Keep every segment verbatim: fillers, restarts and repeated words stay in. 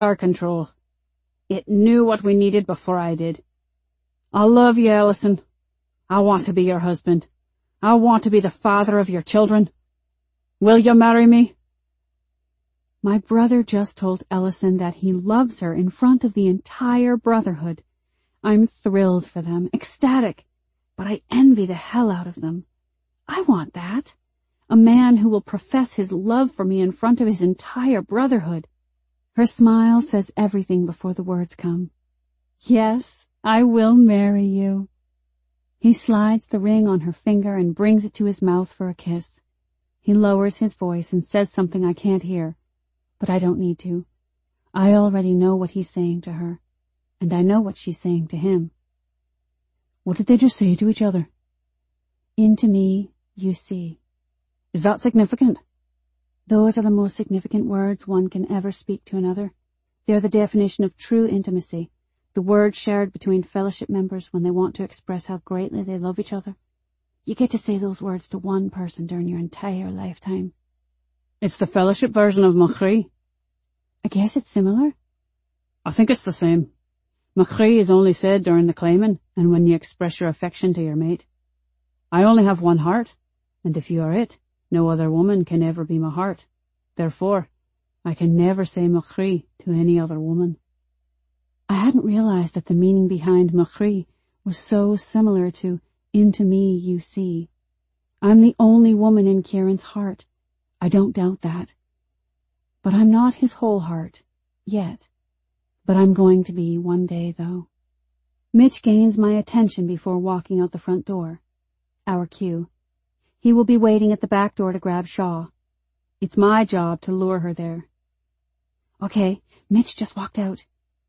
our control. It knew what we needed before I did. I love you, Ellison. I want to be your husband. I want to be the father of your children. Will you marry me? My brother just told Ellison that he loves her in front of the entire brotherhood. I'm thrilled for them, ecstatic, but I envy the hell out of them. I want that. A man who will profess his love for me in front of his entire brotherhood. Her smile says everything before the words come. Yes, I will marry you. He slides the ring on her finger and brings it to his mouth for a kiss. He lowers his voice and says something I can't hear, but I don't need to. I already know what he's saying to her, and I know what she's saying to him. What did they just say to each other? Into me, you see. Is that significant? Those are the most significant words one can ever speak to another. They are the definition of true intimacy, the words shared between fellowship members when they want to express how greatly they love each other. You get to say those words to one person during your entire lifetime. It's the fellowship version of Machri. I guess it's similar. I think it's the same. Machri is only said during the claiming and when you express your affection to your mate. I only have one heart, and if you are it, no other woman can ever be my heart. Therefore, I can never say Machri to any other woman. I hadn't realized that the meaning behind Machri was so similar to into me you see. I'm the only woman in Kieran's heart. I don't doubt that. But I'm not his whole heart, yet. But I'm going to be one day, though. Mitch gains my attention before walking out the front door. Our cue. He will be waiting at the back door to grab Shaw. It's my job to lure her there. Okay, Mitch just walked out.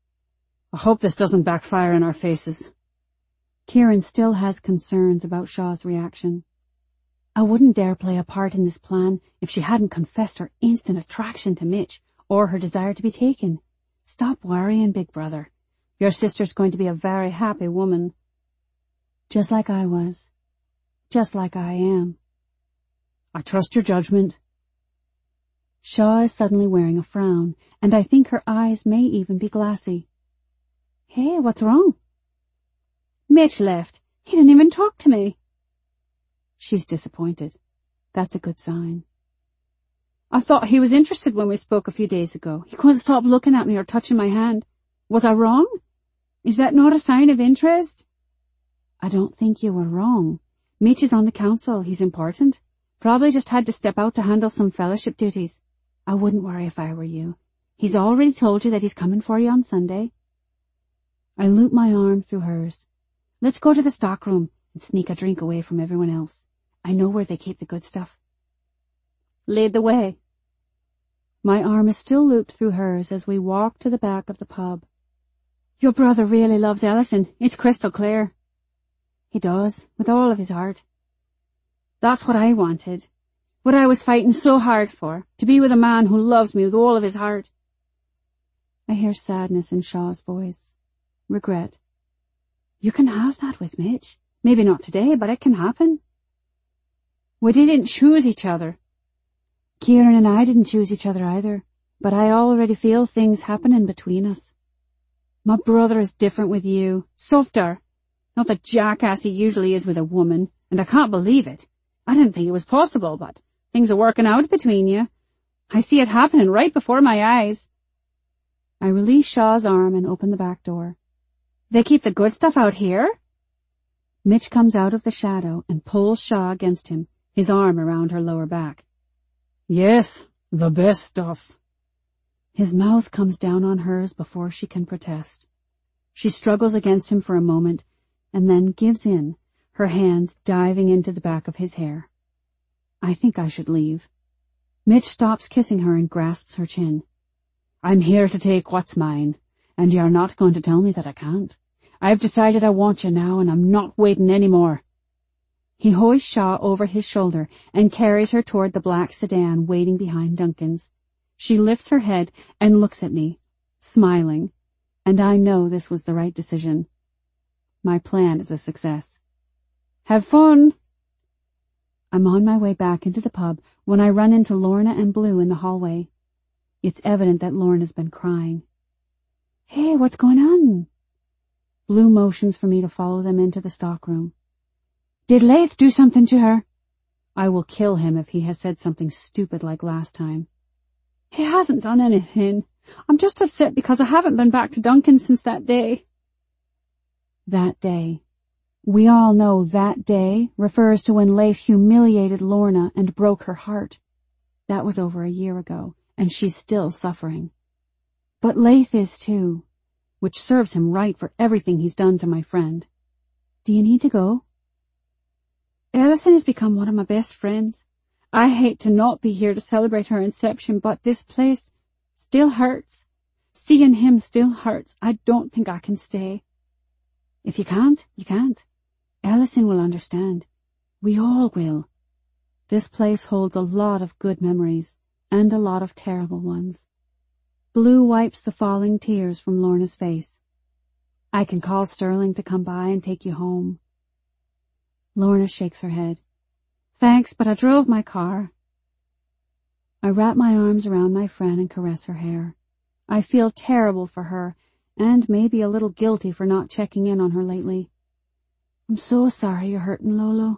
I hope this doesn't backfire in our faces. Kieran still has concerns about Shaw's reaction. I wouldn't dare play a part in this plan if she hadn't confessed her instant attraction to Mitch or her desire to be taken. Stop worrying, big brother. Your sister's going to be a very happy woman. Just like I was. Just like I am. I trust your judgment. Shaw is suddenly wearing a frown, and I think her eyes may even be glassy. Hey, what's wrong? Mitch left. He didn't even talk to me. She's disappointed. That's a good sign. I thought he was interested when we spoke a few days ago. He couldn't stop looking at me or touching my hand. Was I wrong? Is that not a sign of interest? I don't think you were wrong. Mitch is on the council. He's important. Probably just had to step out to handle some fellowship duties. I wouldn't worry if I were you. He's already told you that he's coming for you on Sunday. I loop my arm through hers. Let's go to the stockroom and sneak a drink away from everyone else. I know where they keep the good stuff. Lead the way. My arm is still looped through hers as we walk to the back of the pub. Your brother really loves Ellison. It's crystal clear. He does, with all of his heart. That's what I wanted. What I was fighting so hard for, to be with a man who loves me with all of his heart. I hear sadness in Shaw's voice. Regret. You can have that with Mitch. Maybe not today, but it can happen. We didn't choose each other. Kieran and I didn't choose each other either, but I already feel things happening between us. My brother is different with you. Softer. Not the jackass he usually is with a woman, and I can't believe it. I didn't think it was possible, but things are working out between you. I see it happening right before my eyes. I release Shaw's arm and open the back door. They keep the good stuff out here? Mitch comes out of the shadow and pulls Shaw against him, his arm around her lower back. Yes, the best stuff. His mouth comes down on hers before she can protest. She struggles against him for a moment and then gives in, her hands diving into the back of his hair. I think I should leave. Mitch stops kissing her and grasps her chin. I'm here to take what's mine, and you're not going to tell me that I can't. I've decided I want you now, and I'm not waiting any more. He hoists Shaw over his shoulder and carries her toward the black sedan waiting behind Duncan's. She lifts her head and looks at me, smiling, and I know this was the right decision. My plan is a success. Have fun! I'm on my way back into the pub when I run into Lorna and Blue in the hallway. It's evident that Lorna's been crying. Hey, what's going on? Blue motions for me to follow them into the stockroom. Did Leith do something to her? I will kill him if he has said something stupid like last time. He hasn't done anything. I'm just upset because I haven't been back to Duncan since that day. That day. We all know that day refers to when Leith humiliated Lorna and broke her heart. That was over a year ago, and she's still suffering. But Leith is too, which serves him right for everything he's done to my friend. Do you need to go? Ellison has become one of my best friends. I hate to not be here to celebrate her inception, but this place still hurts. Seeing him still hurts. I don't think I can stay. If you can't, you can't. Ellison will understand. We all will. This place holds a lot of good memories, and a lot of terrible ones. Blue wipes the falling tears from Lorna's face. I can call Sterling to come by and take you home. Lorna shakes her head. Thanks, but I drove my car. I wrap my arms around my friend and caress her hair. I feel terrible for her, and maybe a little guilty for not checking in on her lately. I'm so sorry you're hurting, Lolo.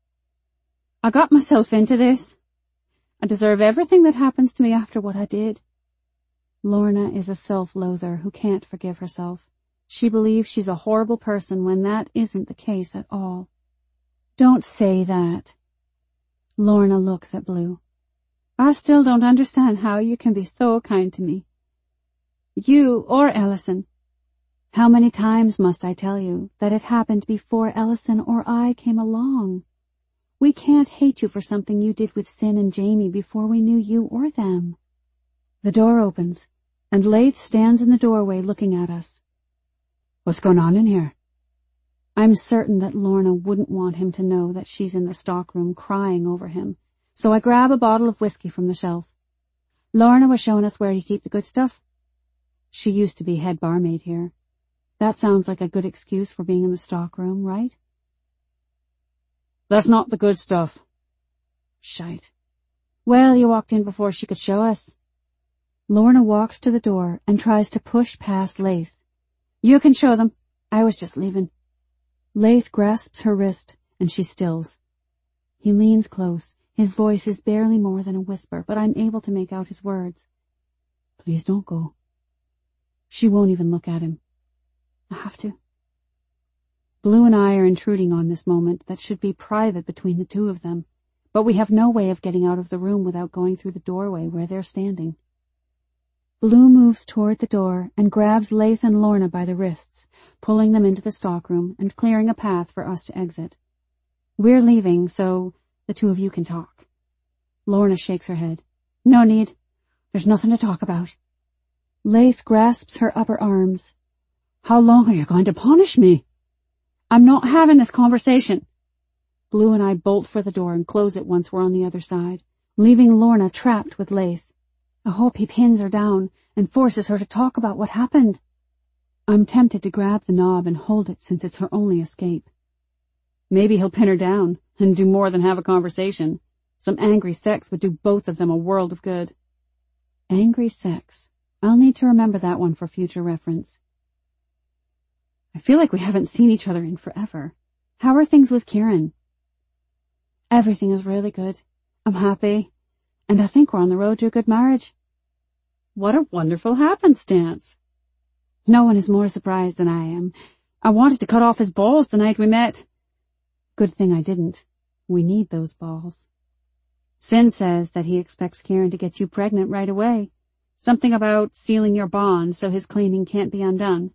I got myself into this. I deserve everything that happens to me after what I did. Lorna is a self-loather who can't forgive herself. She believes she's a horrible person when that isn't the case at all. Don't say that. Lorna looks at Blue. I still don't understand how you can be so kind to me. You or Ellison. How many times must I tell you that it happened before Ellison or I came along? We can't hate you for something you did with Sin and Jamie before we knew you or them. The door opens, and Leith stands in the doorway looking at us. What's going on in here? I'm certain that Lorna wouldn't want him to know that she's in the stockroom crying over him, so I grab a bottle of whiskey from the shelf. Lorna was showing us where you keep the good stuff. She used to be head barmaid here. That sounds like a good excuse for being in the stockroom, right? That's not the good stuff. Shite. Well, you walked in before she could show us. Lorna walks to the door and tries to push past Leith. You can show them. I was just leaving. Leith grasps her wrist, and she stills. He leans close. His voice is barely more than a whisper, but I'm able to make out his words. Please don't go. She won't even look at him. I have to. Blue and I are intruding on this moment that should be private between the two of them, but we have no way of getting out of the room without going through the doorway where they're standing. Blue moves toward the door and grabs Leith and Lorna by the wrists, pulling them into the stockroom and clearing a path for us to exit. We're leaving, so the two of you can talk. Lorna shakes her head. No need. There's nothing to talk about. Leith grasps her upper arms. How long are you going to punish me? I'm not having this conversation. Blue and I bolt for the door and close it once we're on the other side, leaving Lorna trapped with Leith. I hope he pins her down and forces her to talk about what happened. I'm tempted to grab the knob and hold it since it's her only escape. Maybe he'll pin her down and do more than have a conversation. Some angry sex would do both of them a world of good. Angry sex. I'll need to remember that one for future reference. I feel like we haven't seen each other in forever. How are things with Kieran? Everything is really good. I'm happy. And I think we're on the road to a good marriage. What a wonderful happenstance. No one is more surprised than I am. I wanted to cut off his balls the night we met. Good thing I didn't. We need those balls. Sin says that he expects Kieran to get you pregnant right away. Something about sealing your bond so his claiming can't be undone.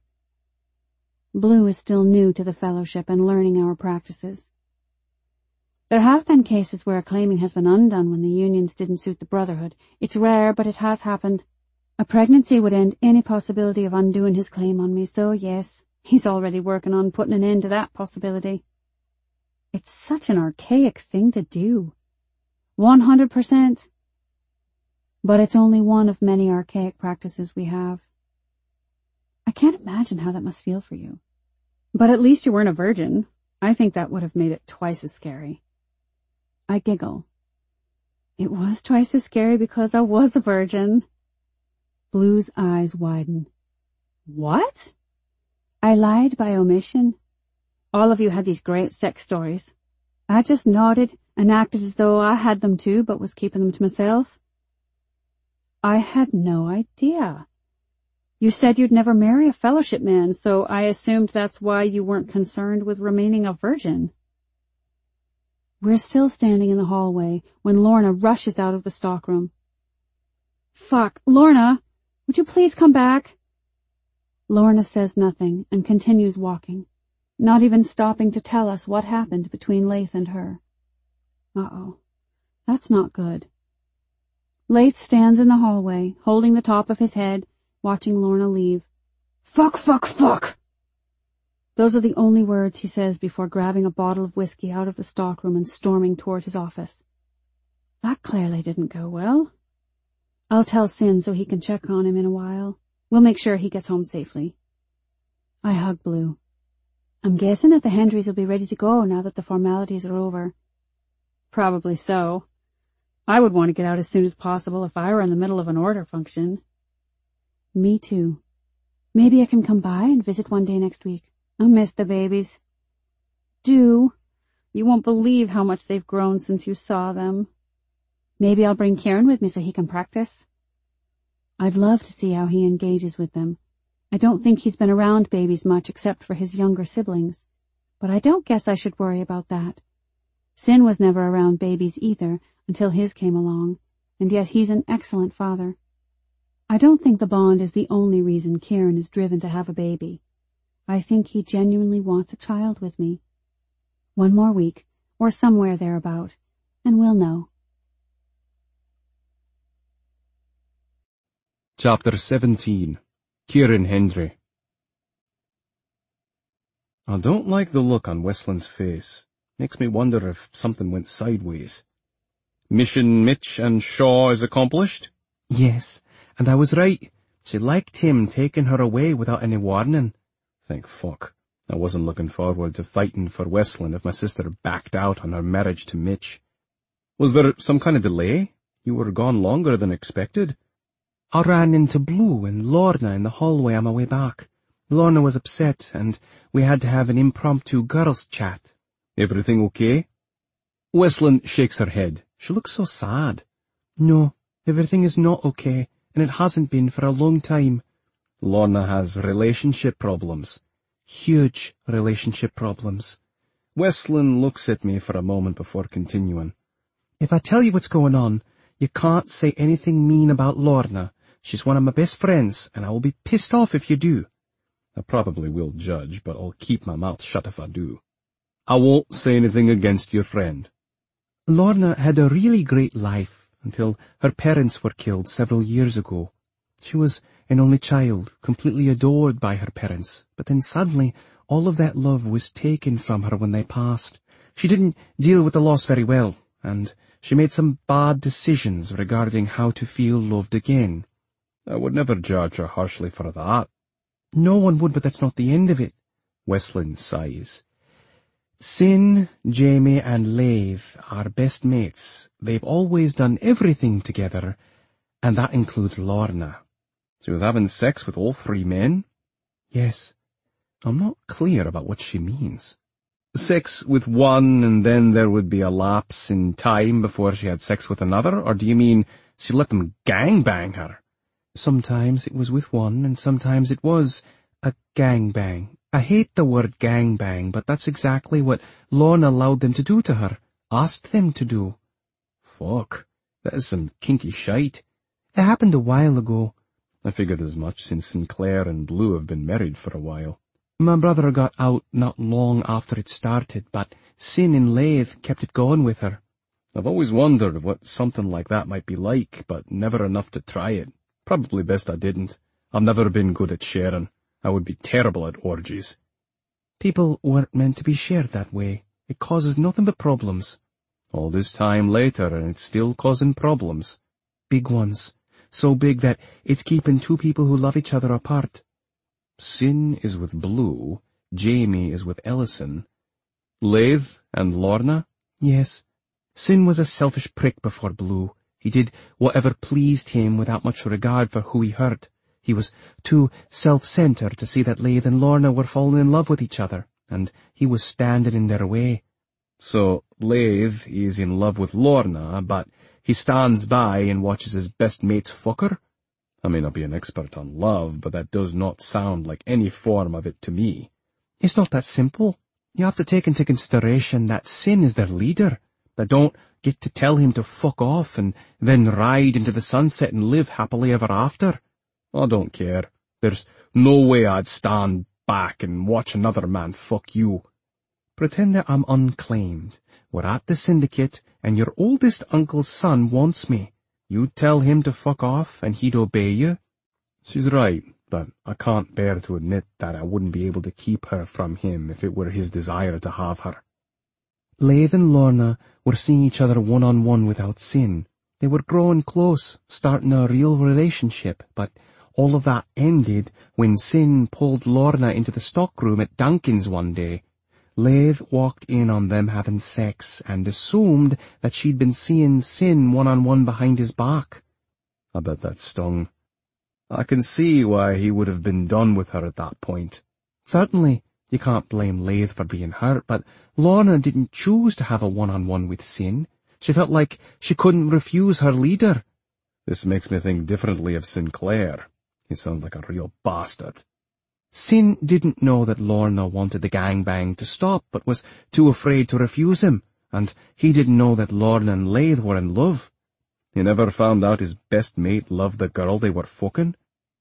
Blue is still new to the fellowship and learning our practices. There have been cases where a claiming has been undone when the unions didn't suit the brotherhood. It's rare, but it has happened. A pregnancy would end any possibility of undoing his claim on me, so yes, he's already working on putting an end to that possibility. It's such an archaic thing to do. One hundred percent. But it's only one of many archaic practices we have. I can't imagine how that must feel for you. But at least you weren't a virgin. I think that would have made it twice as scary. I giggle. It was twice as scary because I was a virgin. Blue's eyes widen. What? I lied by omission. All of you had these great sex stories. I just nodded and acted as though I had them too, but was keeping them to myself. I had no idea. You said you'd never marry a fellowship man, so I assumed that's why you weren't concerned with remaining a virgin. We're still standing in the hallway when Lorna rushes out of the stockroom. Fuck, Lorna, would you please come back? Lorna says nothing and continues walking, not even stopping to tell us what happened between Laith and her. Uh-oh, that's not good. Laith stands in the hallway, holding the top of his head, watching Lorna leave. Fuck, fuck, fuck! Those are the only words he says before grabbing a bottle of whiskey out of the stockroom and storming toward his office. That clearly didn't go well. I'll tell Sin so he can check on him in a while. We'll make sure he gets home safely. I hug Blue. I'm guessing that the Hendrys will be ready to go now that the formalities are over. Probably so. I would want to get out as soon as possible if I were in the middle of an order function. Me too. Maybe I can come by and visit one day next week. I miss the babies. Do. You won't believe how much they've grown since you saw them. Maybe I'll bring Kieran with me so he can practice. I'd love to see how he engages with them. I don't think he's been around babies much except for his younger siblings, but I don't guess I should worry about that. Sin was never around babies either until his came along, and yet he's an excellent father. I don't think the bond is the only reason Kieran is driven to have a baby. I think he genuinely wants a child with me. One more week, or somewhere thereabout, and we'll know. Chapter seventeen. Kieran Hendry. I don't like the look on Westland's face. Makes me wonder if something went sideways. Mission Mitch and Shaw is accomplished? Yes, and I was right. She liked him taking her away without any warning. Thank fuck. I wasn't looking forward to fighting for Westland if my sister backed out on her marriage to Mitch. Was there some kind of delay? You were gone longer than expected. I ran into Blue and Lorna in the hallway on my way back. Lorna was upset, and we had to have an impromptu girls' chat. Everything okay? Westland shakes her head. She looks so sad. No, everything is not okay, and it hasn't been for a long time. Lorna has relationship problems. Huge relationship problems. Westland looks at me for a moment before continuing. If I tell you what's going on, you can't say anything mean about Lorna. She's one of my best friends, and I will be pissed off if you do. I probably will judge, but I'll keep my mouth shut if I do. I won't say anything against your friend. Lorna had a really great life until her parents were killed several years ago. She was an only child, completely adored by her parents, but then suddenly all of that love was taken from her when they passed. She didn't deal with the loss very well, and she made some bad decisions regarding how to feel loved again. I would never judge her harshly for that. No one would, but that's not the end of it. Westland sighs. Sin, Jamie, and Laith are best mates. They've always done everything together, and that includes Lorna. She was having sex with all three men? Yes. I'm not clear about what she means. Sex with one, and then there would be a lapse in time before she had sex with another, or do you mean she let them gangbang her? Sometimes it was with one, and sometimes it was a gangbang. I hate the word gangbang, but that's exactly what Lorna allowed them to do to her, asked them to do. Fuck, that is some kinky shite. It happened a while ago. I figured as much since Sinclair and Blue have been married for a while. My brother got out not long after it started, but Sin and Laith kept it going with her. I've always wondered what something like that might be like, but never enough to try it. Probably best I didn't. I've never been good at sharing. I would be terrible at orgies. People weren't meant to be shared that way. It causes nothing but problems. All this time later, and it's still causing problems. Big ones. So big that it's keeping two people who love each other apart. Sin is with Blue, Jamie is with Ellison. Laith and Lorna? Yes. Sin was a selfish prick before Blue. He did whatever pleased him without much regard for who he hurt. He was too self-centred to see that Laith and Lorna were falling in love with each other, and he was standing in their way. So, Laith is in love with Lorna, but he stands by and watches his best mates fuck her? I may not be an expert on love, but that does not sound like any form of it to me. It's not that simple. You have to take into consideration that Sin is their leader. They don't get to tell him to fuck off and then ride into the sunset and live happily ever after. I don't care. There's no way I'd stand back and watch another man fuck you. Pretend that I'm unclaimed. We're at the syndicate, and your oldest uncle's son wants me. You'd tell him to fuck off, and he'd obey you? She's right, but I can't bear to admit that I wouldn't be able to keep her from him if it were his desire to have her. Laith and Lorna were seeing each other one-on-one without Sin. They were growing close, starting a real relationship, but all of that ended when Sin pulled Lorna into the stockroom at Duncan's one day. Laith walked in on them having sex and assumed that she'd been seeing Sin one-on-one behind his back. I bet that stung. I can see why he would have been done with her at that point. Certainly, you can't blame Laith for being hurt, but Lorna didn't choose to have a one-on-one with Sin. She felt like she couldn't refuse her leader. This makes me think differently of Sinclair. He sounds like a real bastard. Sin didn't know that Lorna wanted the gangbang to stop, but was too afraid to refuse him, and he didn't know that Lorna and Laith were in love. He never found out his best mate loved the girl they were fucking?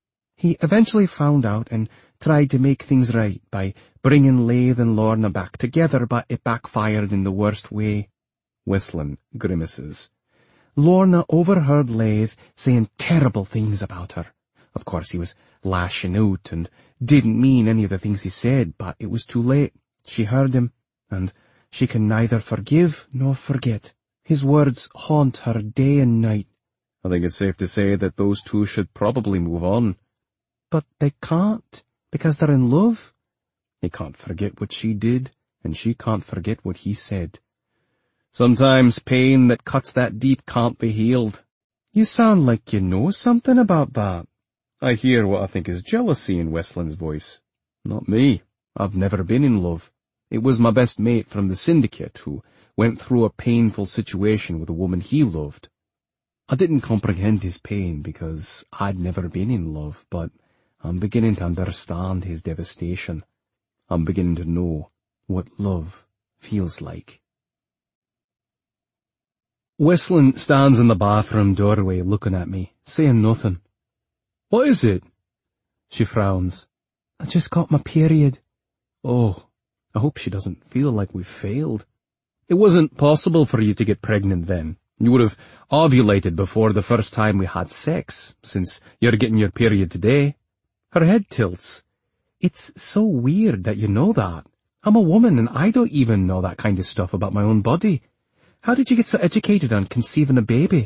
He eventually found out and tried to make things right by bringing Laith and Lorna back together, but it backfired in the worst way. Westland grimaces. Lorna overheard Laith saying terrible things about her. Of course, he was lashing out and didn't mean any of the things he said, but it was too late. She heard him, and she can neither forgive nor forget. His words haunt her day and night. I think it's safe to say that those two should probably move on. But they can't, because they're in love. He can't forget what she did, and she can't forget what he said. Sometimes pain that cuts that deep can't be healed. You sound like you know something about that. I hear what I think is jealousy in Westland's voice. Not me. I've never been in love. It was my best mate from the syndicate who went through a painful situation with a woman he loved. I didn't comprehend his pain because I'd never been in love, but I'm beginning to understand his devastation. I'm beginning to know what love feels like. Westland stands in the bathroom doorway looking at me, saying nothing. What is it? She frowns. I just got my period. Oh, I hope she doesn't feel like we've failed. It wasn't possible for you to get pregnant then. You would have ovulated before the first time we had sex, since you're getting your period today. Her head tilts. It's so weird that you know that. I'm a woman and I don't even know that kind of stuff about my own body. How did you get so educated on conceiving a baby?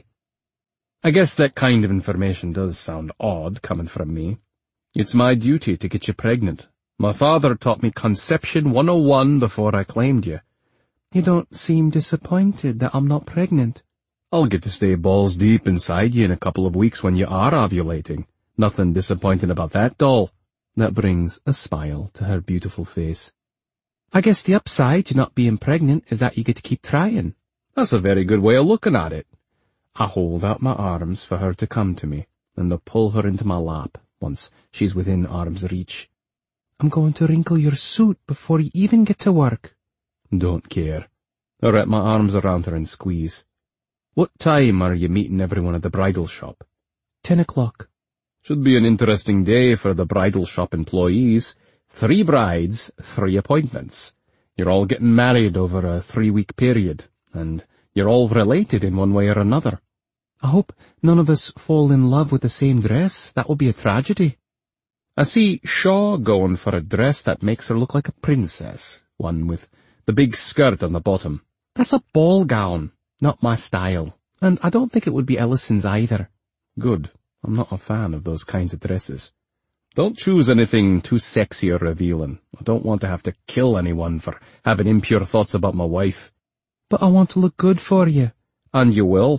I guess that kind of information does sound odd coming from me. It's my duty to get you pregnant. My father taught me Conception one oh one before I claimed you. You don't seem disappointed that I'm not pregnant. I'll get to stay balls deep inside you in a couple of weeks when you are ovulating. Nothing disappointing about that, doll. That brings a smile to her beautiful face. I guess the upside to not being pregnant is that you get to keep trying. That's a very good way of looking at it. I hold out my arms for her to come to me, and I pull her into my lap once she's within arm's reach. I'm going to wrinkle your suit before you even get to work. Don't care. I wrap my arms around her and squeeze. What time are you meeting everyone at the bridal shop? Ten o'clock. Should be an interesting day for the bridal shop employees. Three brides, three appointments. You're all getting married over a three-week period, and you're all related in one way or another. I hope none of us fall in love with the same dress. That will be a tragedy. I see Shaw going for a dress that makes her look like a princess, one with the big skirt on the bottom. That's a ball gown, not my style, and I don't think it would be Ellison's either. Good. I'm not a fan of those kinds of dresses. Don't choose anything too sexy or revealing. I don't want to have to kill anyone for having impure thoughts about my wife. But I want to look good for you. And you will.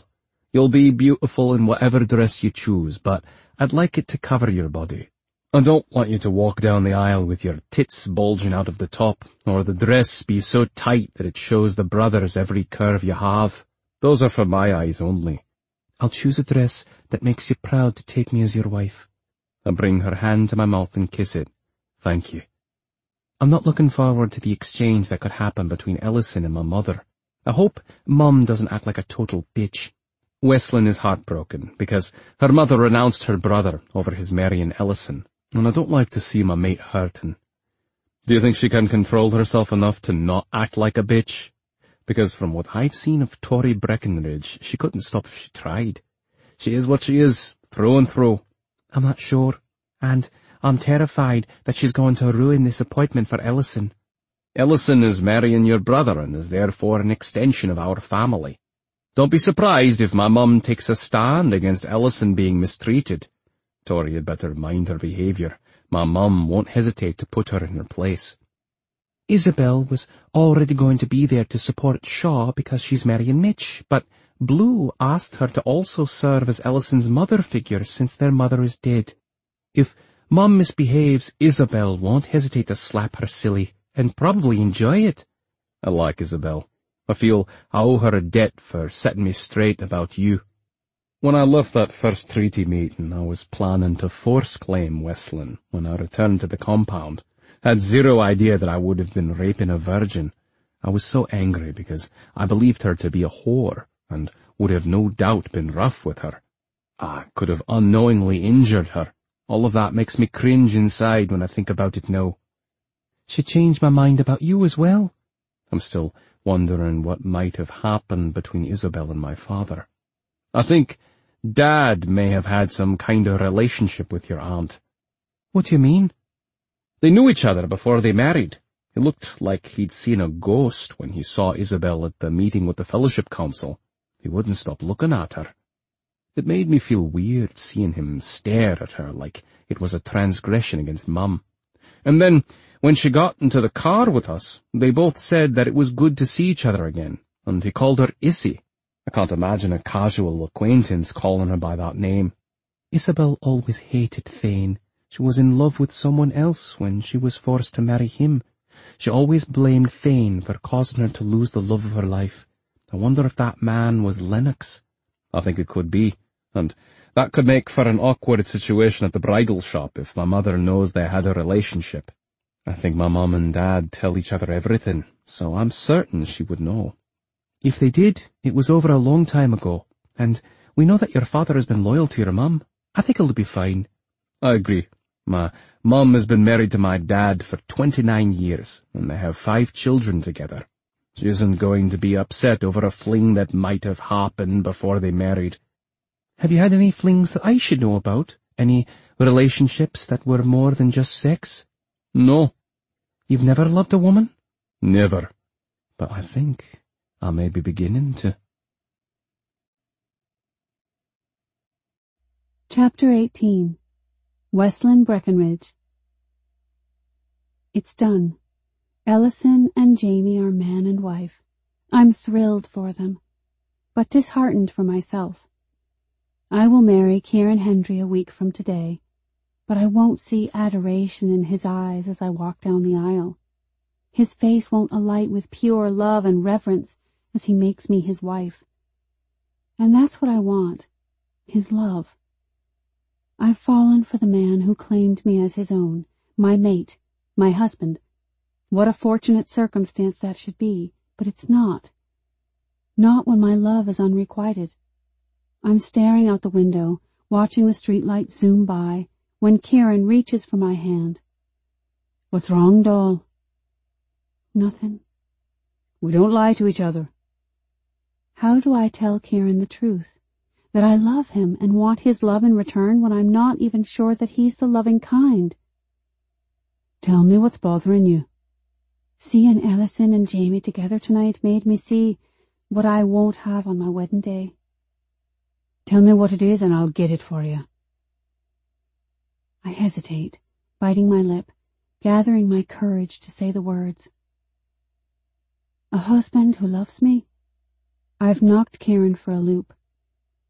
You'll be beautiful in whatever dress you choose, but I'd like it to cover your body. I don't want you to walk down the aisle with your tits bulging out of the top, or the dress be so tight that it shows the brothers every curve you have. Those are for my eyes only. I'll choose a dress that makes you proud to take me as your wife. I bring her hand to my mouth and kiss it. Thank you. I'm not looking forward to the exchange that could happen between Ellison and my mother. I hope Mum doesn't act like a total bitch. Wesleyan is heartbroken because her mother renounced her brother over his marrying Ellison, and I don't like to see my mate hurting. Do you think she can control herself enough to not act like a bitch? Because from what I've seen of Tori Breckenridge, she couldn't stop if she tried. She is what she is, through and through. I'm not sure, and I'm terrified that she's going to ruin this appointment for Ellison. Ellison is marrying your brother and is therefore an extension of our family. Don't be surprised if my mum takes a stand against Ellison being mistreated. Tori had better mind her behaviour. My mum won't hesitate to put her in her place. Isabel was already going to be there to support Shaw because she's marrying Mitch, but Blue asked her to also serve as Ellison's mother figure since their mother is dead. If Mum misbehaves, Isabel won't hesitate to slap her silly, and probably enjoy it. I like Isabel. I feel I owe her a debt for setting me straight about you. When I left that first treaty meeting, I was planning to force claim Wesleyan when I returned to the compound. Had zero idea that I would have been raping a virgin. I was so angry because I believed her to be a whore, and would have no doubt been rough with her. I could have unknowingly injured her. All of that makes me cringe inside when I think about it now. She changed my mind about you as well. I'm still wondering what might have happened between Isabel and my father. I think Dad may have had some kind of relationship with your aunt. What do you mean? They knew each other before they married. It looked like he'd seen a ghost when he saw Isabel at the meeting with the Fellowship Council. He wouldn't stop looking at her. It made me feel weird seeing him stare at her like it was a transgression against Mum. And then, when she got into the car with us, they both said that it was good to see each other again, and he called her Issy. I can't imagine a casual acquaintance calling her by that name. Isabel always hated Thane. She was in love with someone else when she was forced to marry him. She always blamed Thane for causing her to lose the love of her life. I wonder if that man was Lennox. I think it could be, and that could make for an awkward situation at the bridal shop if my mother knows they had a relationship. I think my mum and Dad tell each other everything, so I'm certain she would know. If they did, it was over a long time ago, and we know that your father has been loyal to your mum. I think it'll be fine. I agree. My mum has been married to my dad for twenty-nine years, and they have five children together. She isn't going to be upset over a fling that might have happened before they married. Have you had any flings that I should know about? Any relationships that were more than just sex? No. You've never loved a woman? Never. But I think I may be beginning to. Chapter eighteen. Wesleyan Breckenridge. It's done. Ellison and Jamie are man and wife. I'm thrilled for them, but disheartened for myself. I will marry Kieran Hendry a week from today, but I won't see adoration in his eyes as I walk down the aisle. His face won't alight with pure love and reverence as he makes me his wife. And that's what I want, his love. I've fallen for the man who claimed me as his own, my mate, my husband. What a fortunate circumstance that should be, but it's not. Not when my love is unrequited. I'm staring out the window, watching the streetlight zoom by, when Kieran reaches for my hand. What's wrong, doll? Nothing. We don't lie to each other. How do I tell Kieran the truth? That I love him and want his love in return when I'm not even sure that he's the loving kind? Tell me what's bothering you. Seeing Ellison and Jamie together tonight made me see what I won't have on my wedding day. Tell me what it is and I'll get it for you. I hesitate, biting my lip, gathering my courage to say the words. A husband who loves me? I've knocked Kieran for a loop.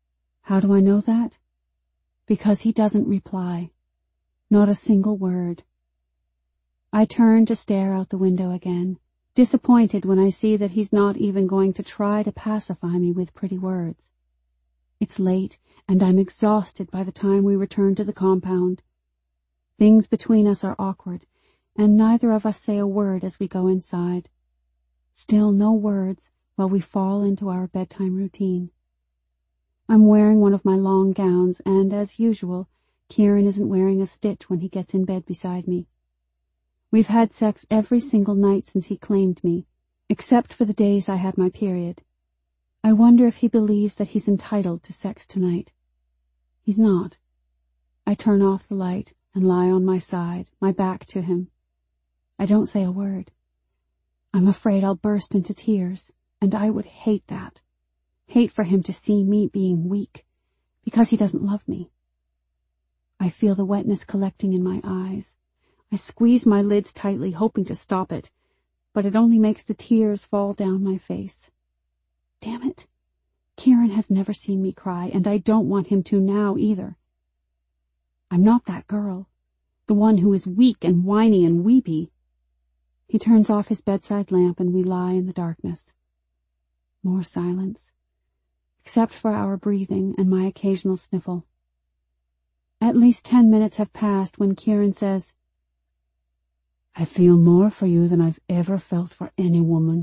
How do I know that? Because he doesn't reply. Not a single word. I turn to stare out the window again, disappointed when I see that he's not even going to try to pacify me with pretty words. It's late, and I'm exhausted by the time we return to the compound. Things between us are awkward, and neither of us say a word as we go inside. Still no words while we fall into our bedtime routine. I'm wearing one of my long gowns, and, as usual, Kieran isn't wearing a stitch when he gets in bed beside me. We've had sex every single night since he claimed me, except for the days I had my period. I wonder if he believes that he's entitled to sex tonight. He's not. I turn off the light and lie on my side, my back to him. I don't say a word. I'm afraid I'll burst into tears, and I would hate that. Hate for him to see me being weak, because he doesn't love me. I feel the wetness collecting in my eyes. I squeeze my lids tightly, hoping to stop it, but it only makes the tears fall down my face. Damn it. Kieran has never seen me cry, and I don't want him to now either. I'm not that girl, the one who is weak and whiny and weepy. He turns off his bedside lamp and we lie in the darkness. More silence, except for our breathing and my occasional sniffle. At least ten minutes have passed when Kieran says, I feel more for you than I've ever felt for any woman.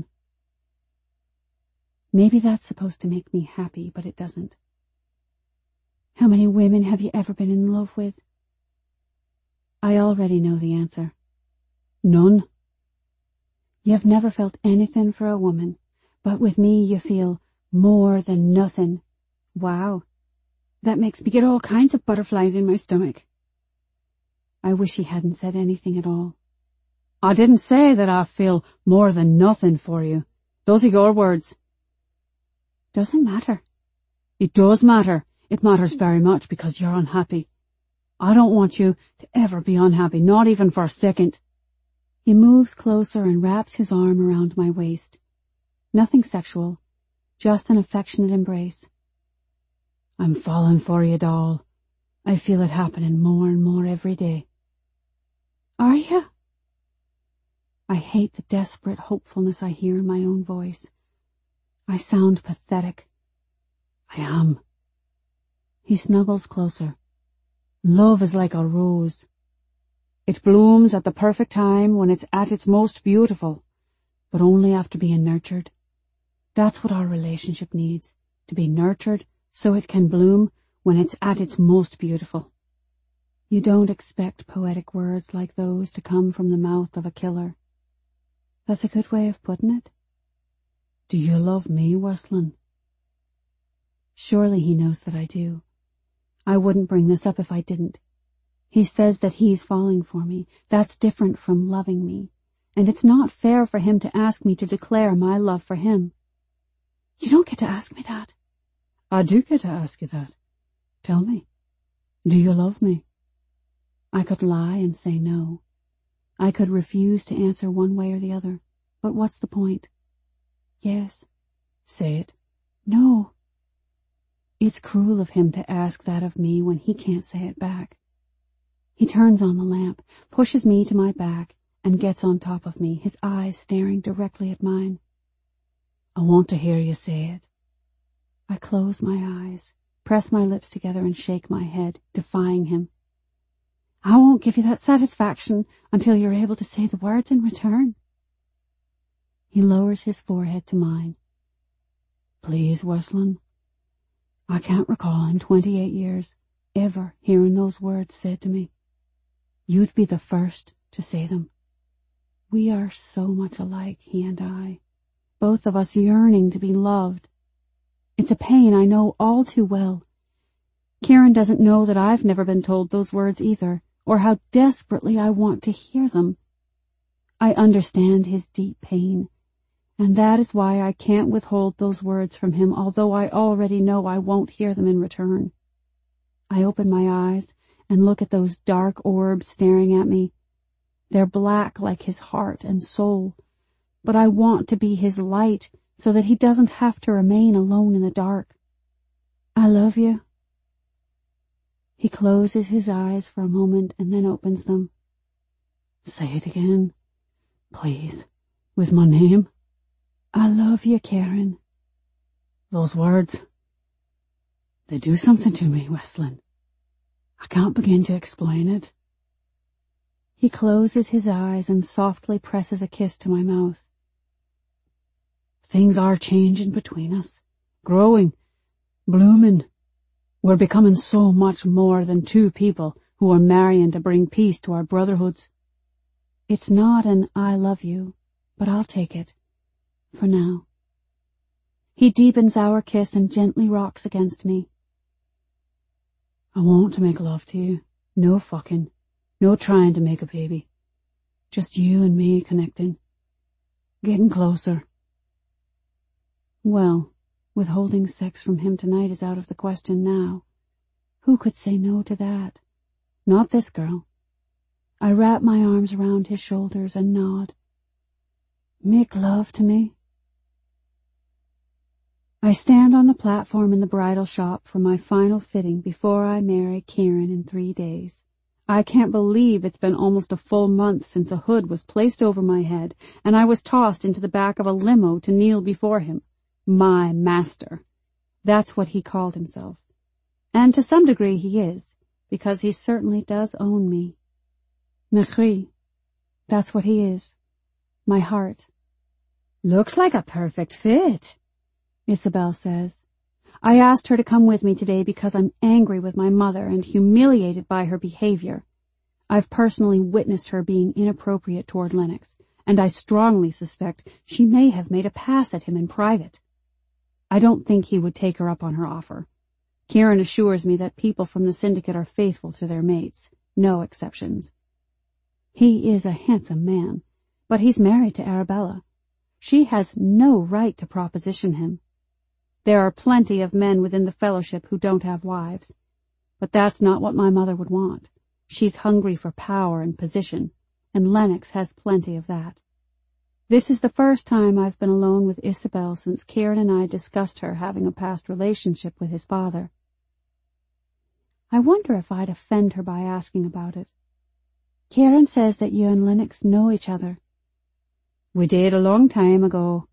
Maybe that's supposed to make me happy, but it doesn't. How many women have you ever been in love with? I already know the answer. None. You've never felt anything for a woman, but with me you feel more than nothing. Wow. That makes me get all kinds of butterflies in my stomach. I wish he hadn't said anything at all. I didn't say that I feel more than nothing for you. Those are your words. Doesn't matter. It does matter. It matters very much because you're unhappy. I don't want you to ever be unhappy, not even for a second. He moves closer and wraps his arm around my waist. Nothing sexual, just an affectionate embrace. I'm falling for you, doll. I feel it happening more and more every day. Are you? I hate the desperate hopefulness I hear in my own voice. I sound pathetic. I am. He snuggles closer. Love is like a rose. It blooms at the perfect time when it's at its most beautiful, but only after being nurtured. That's what our relationship needs, to be nurtured so it can bloom when it's at its most beautiful. You don't expect poetic words like those to come from the mouth of a killer. That's a good way of putting it. Do you love me, Westland? Surely he knows that I do. I wouldn't bring this up if I didn't. He says that he's falling for me. That's different from loving me. And it's not fair for him to ask me to declare my love for him. You don't get to ask me that. I do get to ask you that. Tell me, do you love me? I could lie and say no. I could refuse to answer one way or the other. But what's the point? Yes. Say it. No. It's cruel of him to ask that of me when he can't say it back. He turns on the lamp, pushes me to my back, and gets on top of me, his eyes staring directly at mine. I want to hear you say it. I close my eyes, press my lips together and shake my head, defying him. I won't give you that satisfaction until you're able to say the words in return. He lowers his forehead to mine. Please, Westland. I can't recall in twenty-eight years ever hearing those words said to me. You'd be the first to say them. We are so much alike, he and I, both of us yearning to be loved. It's a pain I know all too well. Kieran doesn't know that I've never been told those words either, or how desperately I want to hear them. I understand his deep pain, and that is why I can't withhold those words from him, although I already know I won't hear them in return. I open my eyes and look at those dark orbs staring at me. They're black like his heart and soul, but I want to be his light so that he doesn't have to remain alone in the dark. I love you, He closes his eyes for a moment and then opens them. Say it again, please, with my name. I love you, Karen. Those words, they do something to me, Westlin. I can't begin to explain it. He closes his eyes and softly presses a kiss to my mouth. Things are changing between us, growing, blooming. We're becoming so much more than two people who are marrying to bring peace to our brotherhoods. It's not an I love you, but I'll take it, for now. He deepens our kiss and gently rocks against me. I want to make love to you. No fucking. No trying to make a baby. Just you and me connecting. Getting closer. Well, withholding sex from him tonight is out of the question now. Who could say no to that? Not this girl. I wrap my arms around his shoulders and nod. Make love to me. I stand on the platform in the bridal shop for my final fitting before I marry Kieran in three days. I can't believe it's been almost a full month since a hood was placed over my head and I was tossed into the back of a limo to kneel before him. My master. That's what he called himself. And to some degree he is, because he certainly does own me. Mechri. That's what he is. My heart. Looks like a perfect fit, Isabel says. I asked her to come with me today because I'm angry with my mother and humiliated by her behavior. I've personally witnessed her being inappropriate toward Lennox, and I strongly suspect she may have made a pass at him in private. I don't think he would take her up on her offer. Kieran assures me that people from the syndicate are faithful to their mates, no exceptions. He is a handsome man, but he's married to Arabella. She has no right to proposition him. There are plenty of men within the fellowship who don't have wives, but that's not what my mother would want. She's hungry for power and position, and Lennox has plenty of that. This is the first time I've been alone with Isabel since Kieran and I discussed her having a past relationship with his father. I wonder if I'd offend her by asking about it. Kieran says that you and Lennox know each other. We did a long time ago.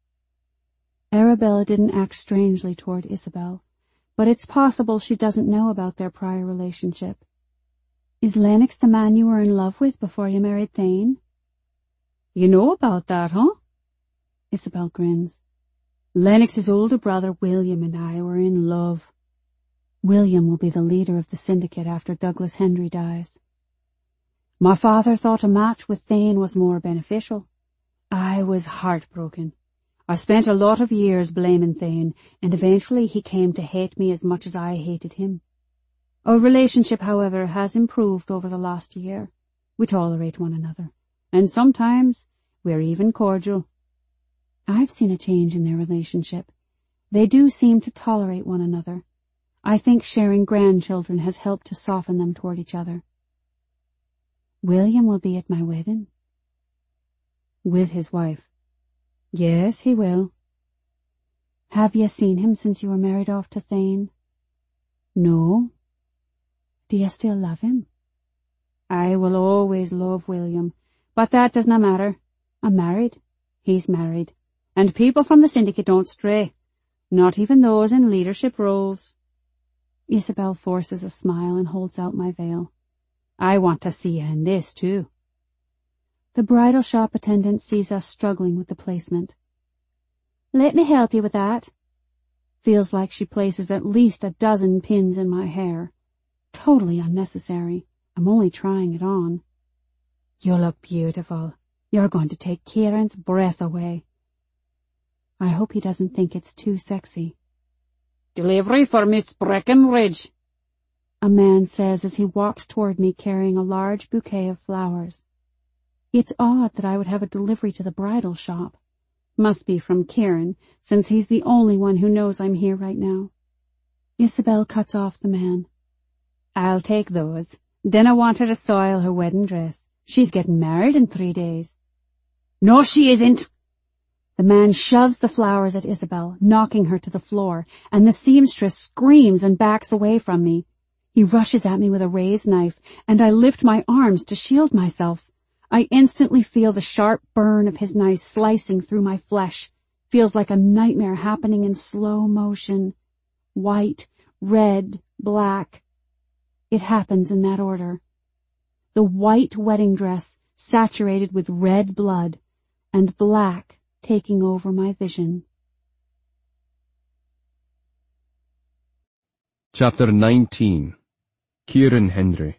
Arabella didn't act strangely toward Isabel, but it's possible she doesn't know about their prior relationship. Is Lennox the man you were in love with before you married Thane? You know about that, huh? Isabel grins. Lennox's older brother William and I were in love. William will be the leader of the syndicate after Douglas Hendry dies. My father thought a match with Thane was more beneficial. I was heartbroken. I spent a lot of years blaming Thane, and eventually he came to hate me as much as I hated him. Our relationship, however, has improved over the last year. We tolerate one another, and sometimes we're even cordial. I've seen a change in their relationship. They do seem to tolerate one another. I think sharing grandchildren has helped to soften them toward each other. William will be at my wedding. With his wife. Yes, he will. Have you seen him since you were married off to Thane? No. Do you still love him? I will always love William, but that does not matter. I'm married. He's married. And people from the syndicate don't stray. Not even those in leadership roles. Isabel forces a smile and holds out my veil. I want to see you in this, too. The bridal shop attendant sees us struggling with the placement. Let me help you with that. Feels like she places at least a dozen pins in my hair. Totally unnecessary. I'm only trying it on. You look beautiful. You're going to take Kieran's breath away. I hope he doesn't think it's too sexy. Delivery for Miss Breckenridge, a man says as he walks toward me carrying a large bouquet of flowers. It's odd that I would have a delivery to the bridal shop. Must be from Kieran, since he's the only one who knows I'm here right now. Isabel cuts off the man. I'll take those. Dinna want her to soil her wedding dress. She's getting married in three days. No, she isn't. The man shoves the flowers at Isabel, knocking her to the floor, and the seamstress screams and backs away from me. He rushes at me with a raised knife, and I lift my arms to shield myself. I instantly feel the sharp burn of his knife slicing through my flesh. Feels like a nightmare happening in slow motion. White, red, black. It happens in that order. The white wedding dress saturated with red blood, and black taking over my vision. Chapter nineteen. Kieran Hendry.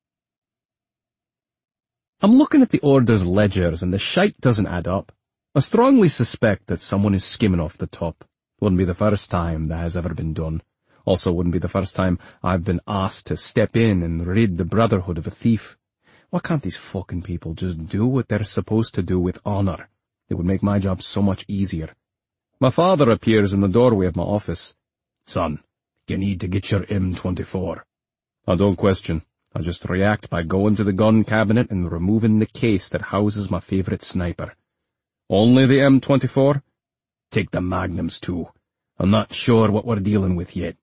I'm looking at the order's ledgers and the shite doesn't add up. I strongly suspect that someone is skimming off the top. Wouldn't be the first time that has ever been done. Also wouldn't be the first time I've been asked to step in and rid the Brotherhood of a thief. Why can't these fucking people just do what they're supposed to do with honor? It would make my job so much easier. My father appears in the doorway of my office. Son, you need to get your M twenty-four. I don't question. I just react by going to the gun cabinet and removing the case that houses my favorite sniper. Only the M twenty-four? Take the Magnums too. I'm not sure what we're dealing with yet.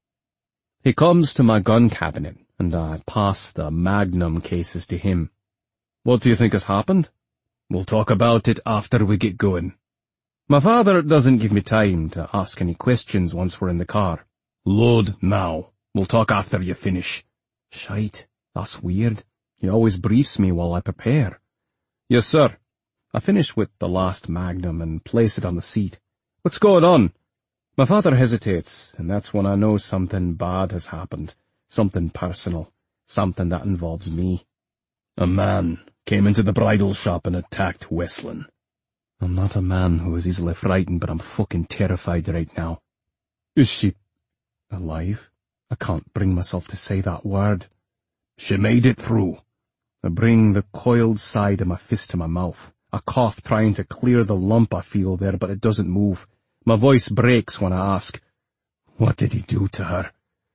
He comes to my gun cabinet, and I pass the Magnum cases to him. What do you think has happened? We'll talk about it after we get going. My father doesn't give me time to ask any questions once we're in the car. Load now. We'll talk after you finish. Shite. That's weird. He always briefs me while I prepare. Yes, sir. I finish with the last Magnum and place it on the seat. What's going on? My father hesitates, and that's when I know something bad has happened. Something personal. Something that involves me. A man came into the bridal shop and attacked Westland. I'm not a man who is easily frightened, but I'm fucking terrified right now. Is she alive? I can't bring myself to say that word. She made it through. I bring the coiled side of my fist to my mouth. I cough, trying to clear the lump I feel there, but it doesn't move. My voice breaks when I ask, what did he do to her?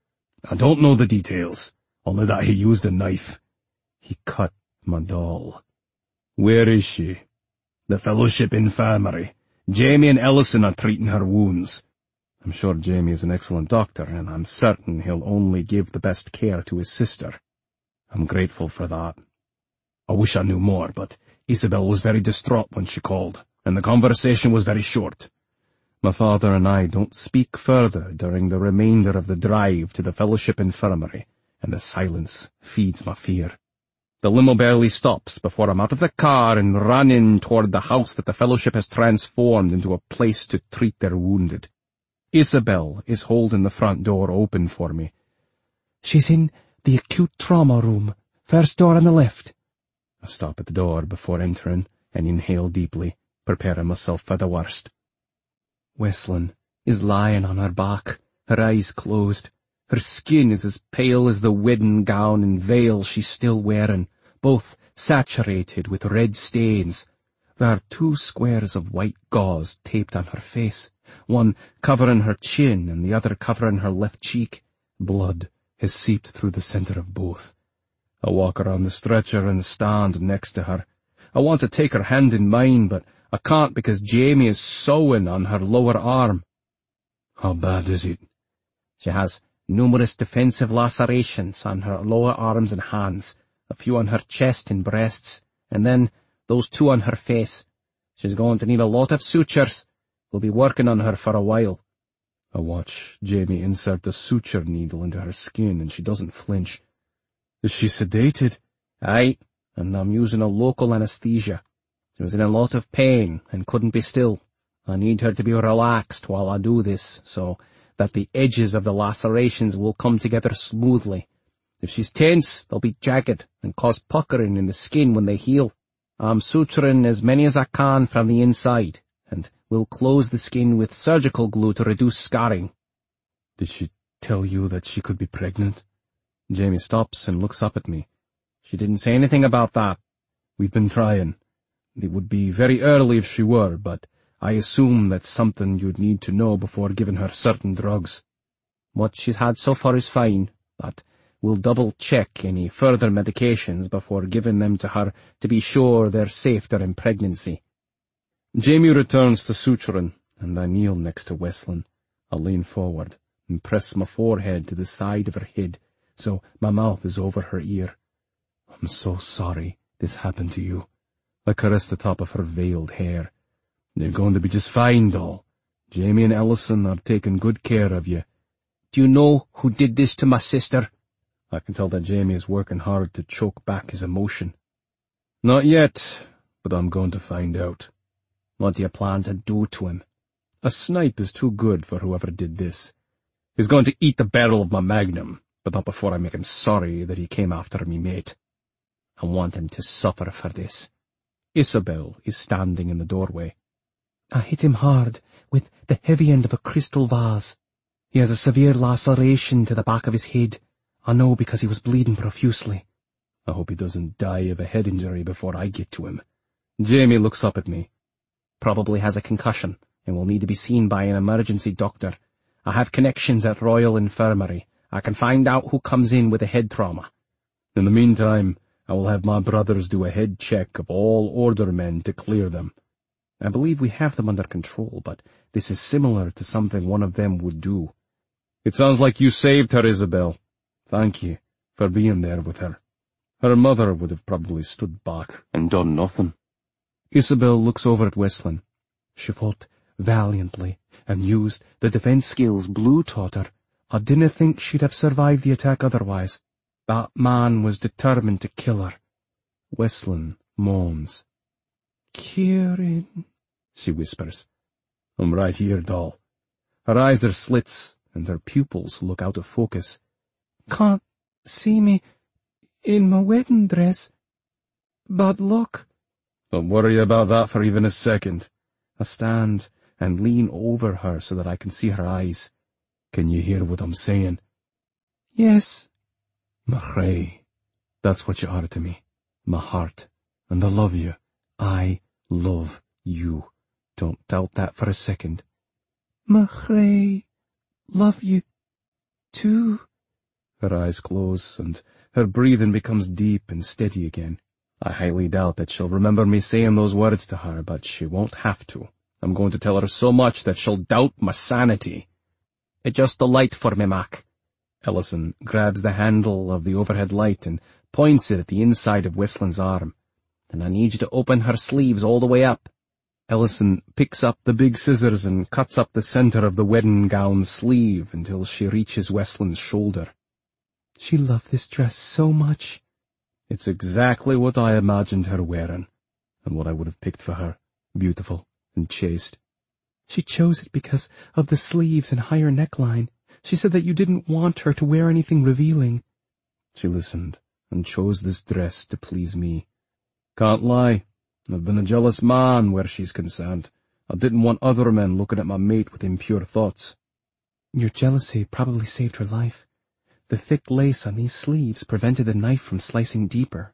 I don't know the details, only that he used a knife. He cut my doll. Where is she? The Fellowship Infirmary. Jamie and Ellison are treating her wounds. I'm sure Jamie is an excellent doctor, and I'm certain he'll only give the best care to his sister. I'm grateful for that. I wish I knew more, but Isabel was very distraught when she called, and the conversation was very short. My father and I don't speak further during the remainder of the drive to the Fellowship Infirmary, and the silence feeds my fear. The limo barely stops before I'm out of the car and running toward the house that the Fellowship has transformed into a place to treat their wounded. Isabel is holding the front door open for me. She's in the acute trauma room, first door on the left. I stop at the door before entering and inhale deeply, preparing myself for the worst. Westland is lying on her back, her eyes closed. Her skin is as pale as the wedding gown and veil she's still wearing, both saturated with red stains. There are two squares of white gauze taped on her face, one covering her chin and the other covering her left cheek. Blood has seeped through the center of both. I walk around the stretcher and stand next to her. I want to take her hand in mine, but I can't because Jamie is sewing on her lower arm. How bad is it? She has numerous defensive lacerations on her lower arms and hands, a few on her chest and breasts, and then those two on her face. She's going to need a lot of sutures. We'll be working on her for a while. I watch Jamie insert a suture needle into her skin, and she doesn't flinch. Is she sedated? Aye, and I'm using a local anesthesia. She was in a lot of pain and couldn't be still. I need her to be relaxed while I do this, so that the edges of the lacerations will come together smoothly. If she's tense, they'll be jagged and cause puckering in the skin when they heal. I'm suturing as many as I can from the inside, and we'll close the skin with surgical glue to reduce scarring. Did she tell you that she could be pregnant? Jamie stops and looks up at me. She didn't say anything about that. We've been trying. It would be very early if she were, but I assume that's something you'd need to know before giving her certain drugs. What she's had so far is fine, but we'll double-check any further medications before giving them to her to be sure they're safe during pregnancy. Jamie returns to suturing, and I kneel next to Westland. I lean forward and press my forehead to the side of her head, so my mouth is over her ear. I'm so sorry this happened to you. I caressed the top of her veiled hair. You're going to be just fine, doll. Jamie and Ellison are taking good care of you. Do you know who did this to my sister? I can tell that Jamie is working hard to choke back his emotion. Not yet, but I'm going to find out. What do you plan to do to him? A snipe is too good for whoever did this. He's going to eat the barrel of my magnum, but not before I make him sorry that he came after me mate. I want him to suffer for this. Isabel is standing in the doorway. I hit him hard with the heavy end of a crystal vase. He has a severe laceration to the back of his head. I know because he was bleeding profusely. I hope he doesn't die of a head injury before I get to him. Jamie looks up at me. Probably has a concussion and will need to be seen by an emergency doctor. I have connections at Royal Infirmary. I can find out who comes in with a head trauma. In the meantime, I will have my brothers do a head check of all order men to clear them. I believe we have them under control, but this is similar to something one of them would do. It sounds like you saved her, Isabel. Thank you for being there with her. Her mother would have probably stood back and done nothing. Isabel looks over at Westlin. She fought valiantly and used the defense skills Blue taught her. I didn't think she'd have survived the attack otherwise. That man was determined to kill her. Westlin moans. Kieran, she whispers. I'm right here, doll. Her eyes are slits, and her pupils look out of focus. Can't see me in my wedding dress. Bad luck. Don't worry about that for even a second. I stand and lean over her so that I can see her eyes. Can you hear what I'm saying? Yes. Machray, that's what you are to me. My heart. And I love you. I love you. Don't doubt that for a second. Machray, love you, too. Her eyes close, and her breathing becomes deep and steady again. I highly doubt that she'll remember me saying those words to her, but she won't have to. I'm going to tell her so much that she'll doubt my sanity. Adjust the light for me, Mac. Ellison grabs the handle of the overhead light and points it at the inside of Westlin's arm. Then I need you to open her sleeves all the way up. Ellison picks up the big scissors and cuts up the center of the wedding gown's sleeve until she reaches Westlin's shoulder. She loved this dress so much. It's exactly what I imagined her wearing, and what I would have picked for her, beautiful and chaste. She chose it because of the sleeves and higher neckline. She said that you didn't want her to wear anything revealing. She listened and chose this dress to please me. Can't lie, I've been a jealous man where she's concerned. I didn't want other men looking at my mate with impure thoughts. Your jealousy probably saved her life. The thick lace on these sleeves prevented the knife from slicing deeper.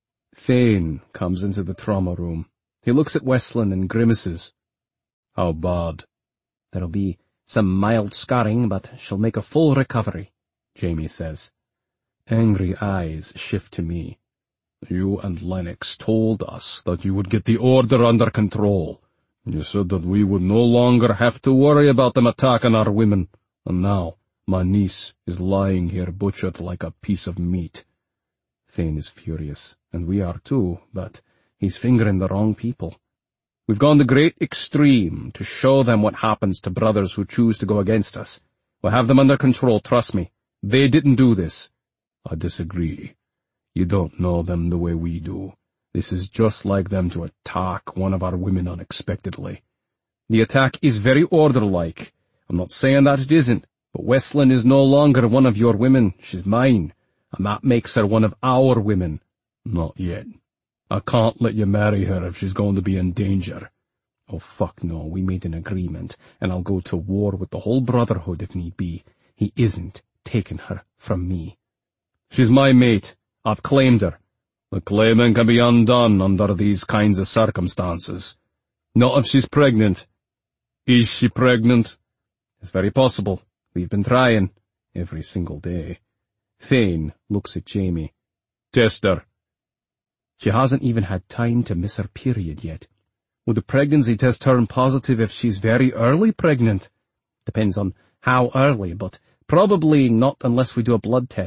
Thane comes into the trauma room. He looks at Westlin and grimaces. How bad? There'll be some mild scarring, but she'll make a full recovery, Jamie says. Angry eyes shift to me. You and Lennox told us that you would get the order under control. You said that we would no longer have to worry about them attacking our women. And now, my niece is lying here butchered like a piece of meat. Thane is furious, and we are too, but he's fingering the wrong people. We've gone to great extreme to show them what happens to brothers who choose to go against us. We'll have them under control, trust me. They didn't do this. I disagree. You don't know them the way we do. This is just like them to attack one of our women unexpectedly. The attack is very order-like. I'm not saying that it isn't, but Westlin is no longer one of your women. She's mine, and that makes her one of our women. Not yet. I can't let you marry her if she's going to be in danger. Oh, fuck no, we made an agreement, and I'll go to war with the whole Brotherhood if need be. He isn't taking her from me. She's my mate. I've claimed her. The claiming can be undone under these kinds of circumstances. Not if she's pregnant. Is she pregnant? It's very possible. We've been trying. Every single day. Thane looks at Jamie. Test her. She hasn't even had time to miss her period yet. Would the pregnancy test turn positive if she's very early pregnant? Depends on how early, but probably not unless we do a blood test.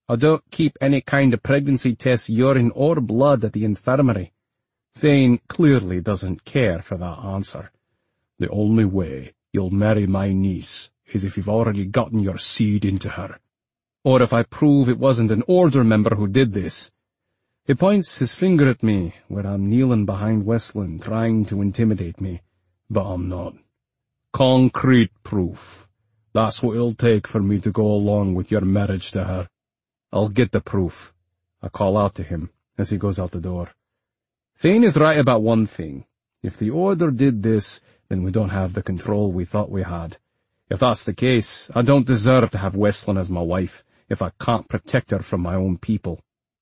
I don't keep any kind of pregnancy test urine or blood at the infirmary. Thane clearly doesn't care for that answer. The only way you'll marry my niece is if you've already gotten your seed into her. Or if I prove it wasn't an Order member who did this. He points his finger at me, where I'm kneeling behind Westland, trying to intimidate me. But I'm not. Concrete proof. That's what it'll take for me to go along with your marriage to her. I'll get the proof. I call out to him as he goes out the door. Thane is right about one thing. If the Order did this, then we don't have the control we thought we had. If that's the case, I don't deserve to have Westland as my wife, if I can't protect her from my own people.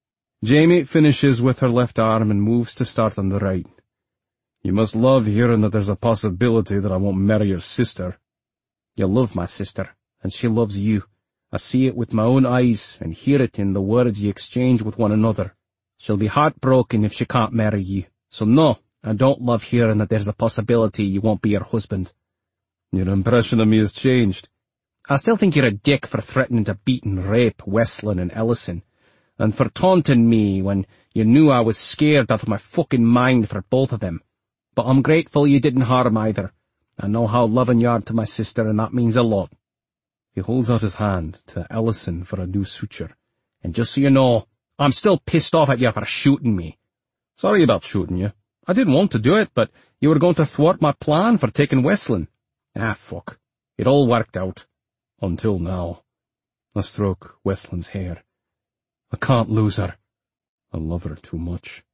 Jamie finishes with her left arm and moves to start on the right. You must love hearing that there's a possibility that I won't marry your sister. You love my sister, and she loves you. I see it with my own eyes and hear it in the words you exchange with one another. She'll be heartbroken if she can't marry you. So no, I don't love hearing that there's a possibility you won't be her husband. Your impression of me has changed. I still think you're a dick for threatening to beat and rape Westland and Ellison, and for taunting me when you knew I was scared out of my fucking mind for both of them. But I'm grateful you didn't harm either. I know how loving you are to my sister, and that means a lot. He holds out his hand to Ellison for a new suture. And just so you know, I'm still pissed off at you for shooting me. Sorry about shooting you. I didn't want to do it, but you were going to thwart my plan for taking Westland. Ah, fuck. It all worked out. Until now. I stroke Westland's hair. I can't lose her. I love her too much.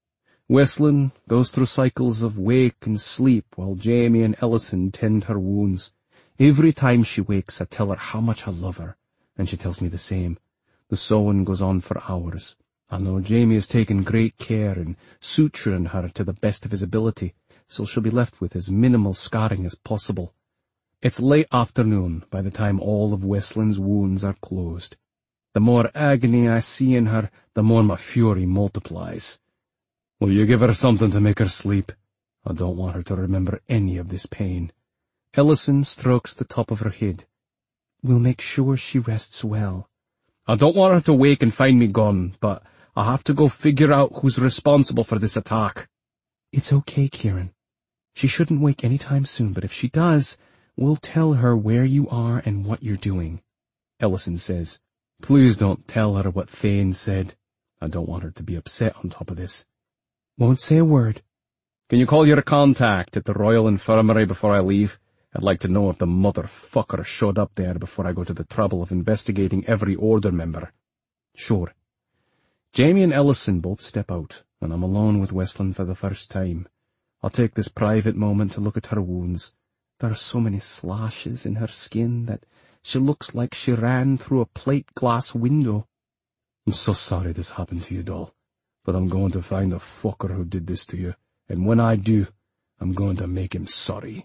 Westland goes through cycles of wake and sleep while Jamie and Ellison tend her wounds. Every time she wakes, I tell her how much I love her, and she tells me the same. The sewing goes on for hours. I know Jamie has taken great care in suturing her to the best of his ability, so she'll be left with as minimal scarring as possible. It's late afternoon by the time all of Westland's wounds are closed. The more agony I see in her, the more my fury multiplies. Will you give her something to make her sleep? I don't want her to remember any of this pain. Ellison strokes the top of her head. We'll make sure she rests well. I don't want her to wake and find me gone, but I have to go figure out who's responsible for this attack. It's okay, Kieran. She shouldn't wake any time soon, but if she does, we'll tell her where you are and what you're doing. Ellison says, Please don't tell her what Thane said. I don't want her to be upset on top of this. Won't say a word. Can you call your contact at the Royal Infirmary before I leave? I'd like to know if the motherfucker showed up there before I go to the trouble of investigating every Order member. Sure. Jamie and Ellison both step out, and I'm alone with Westland for the first time. I'll take this private moment to look at her wounds. There are so many slashes in her skin that she looks like she ran through a plate glass window. I'm so sorry this happened to you, doll, but I'm going to find the fucker who did this to you, and when I do, I'm going to make him sorry.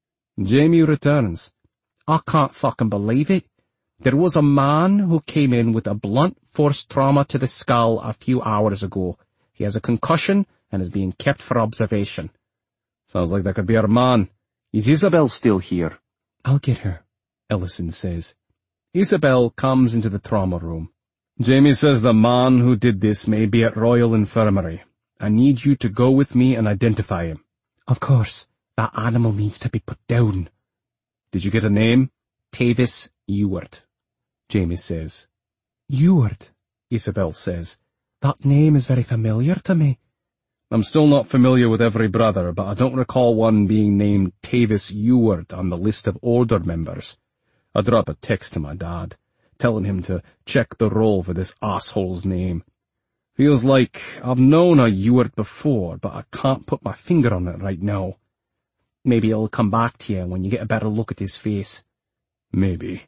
Jamie returns. I can't fucking believe it. There was a man who came in with a blunt force trauma to the skull a few hours ago. He has a concussion and is being kept for observation. Sounds like that could be our man. Is Isabel still here? I'll get her, Ellison says. Isabel comes into the trauma room. Jamie says the man who did this may be at Royal Infirmary. I need you to go with me and identify him. Of course. That animal needs to be put down. Did you get a name? Tavis Ewart, Jamie says. Ewart, Isabel says. That name is very familiar to me. I'm still not familiar with every brother, but I don't recall one being named Tavis Ewart on the list of Order members. I drop a text to my dad, telling him to check the roll for this asshole's name. Feels like I've known a Ewart before, but I can't put my finger on it right now. Maybe it'll come back to you when you get a better look at his face. Maybe.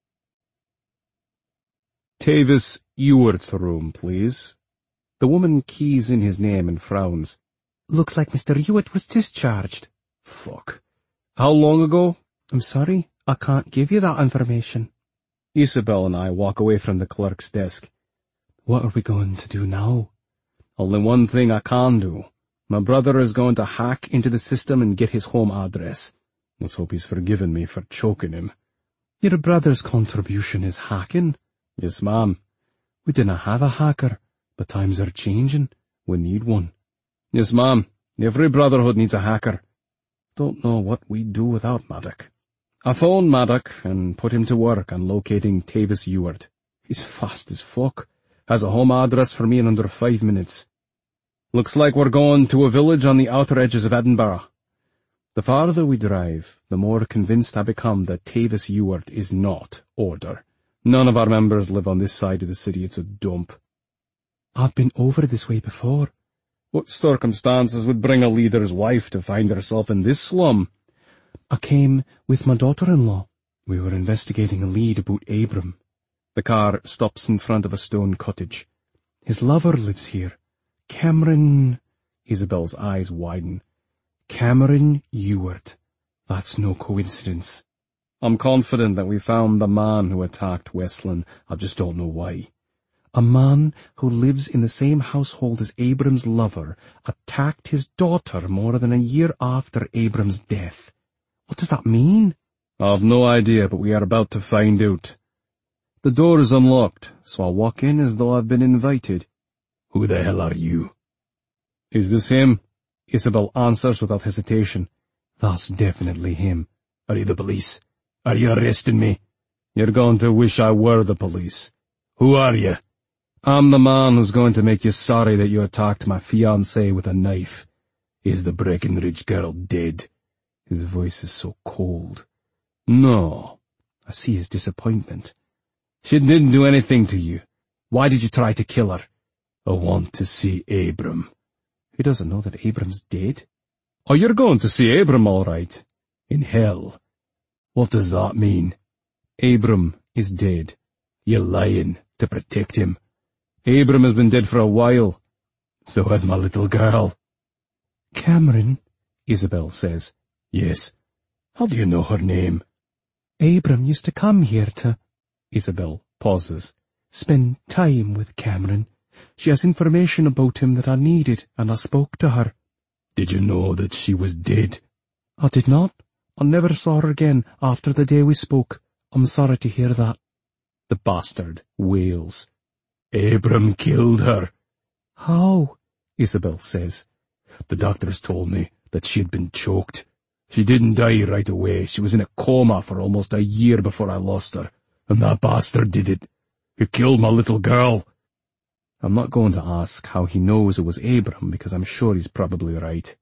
Tavis Ewart's room, please. The woman keys in his name and frowns. Looks like Mister Ewart was discharged. Fuck. How long ago? I'm sorry, I can't give you that information. Isabel and I walk away from the clerk's desk. What are we going to do now? Only one thing I can do. My brother is going to hack into the system and get his home address. Let's hope he's forgiven me for choking him. Your brother's contribution is hacking? Yes, ma'am. We dinna have a hacker, but times are changing. We need one. Yes, ma'am. Every brotherhood needs a hacker. Don't know what we'd do without Maddock. I phoned Maddock and put him to work on locating Tavis Ewart. He's fast as fuck. Has a home address for me in under five minutes. Looks like we're going to a village on the outer edges of Edinburgh. The farther we drive, the more convinced I become that Tavis Ewart is not Order. None of our members live on this side of the city. It's a dump. I've been over this way before. What circumstances would bring a leader's wife to find herself in this slum? I came with my daughter-in-law. We were investigating a lead about Abram. The car stops in front of a stone cottage. His lover lives here. Cameron... Isabel's eyes widen. Cameron Ewart. That's no coincidence. I'm confident that we found the man who attacked Westland. I just don't know why. A man who lives in the same household as Abram's lover attacked his daughter more than a year after Abram's death. What does that mean? I've no idea, but we are about to find out. The door is unlocked, so I walk in as though I've been invited. Who the hell are you? Is this him? Isabel answers without hesitation. That's definitely him. Are you the police? Are you arresting me? You're going to wish I were the police. Who are you? I'm the man who's going to make you sorry that you attacked my fiancée with a knife. Is the Breckenridge girl dead? His voice is so cold. No. I see his disappointment. She didn't do anything to you. Why did you try to kill her? I want to see Abram. He doesn't know that Abram's dead? Oh, you're going to see Abram, all right. In hell. What does that mean? Abram is dead. You're lying to protect him. Abram has been dead for a while. So has my little girl. Cameron, Isabel says. Yes. How do you know her name? Abram used to come here to... Isabel pauses. Spend time with Cameron. She has information about him that I needed, and I spoke to her. Did you know that she was dead? I did not. I never saw her again after the day we spoke. I'm sorry to hear that. The bastard wails. Abram killed her. How? Isabel says. The doctors told me that she had been choked. She didn't die right away. She was in a coma for almost a year before I lost her. And that bastard did it. He killed my little girl. I'm not going to ask how he knows it was Abram, because I'm sure he's probably right.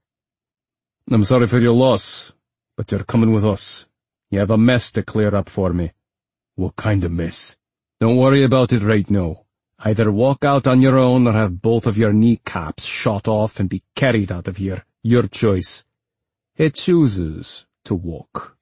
I'm sorry for your loss, but you're coming with us. You have a mess to clear up for me. What kind of mess? Don't worry about it right now. Either walk out on your own or have both of your kneecaps shot off and be carried out of here. Your choice. It chooses to walk.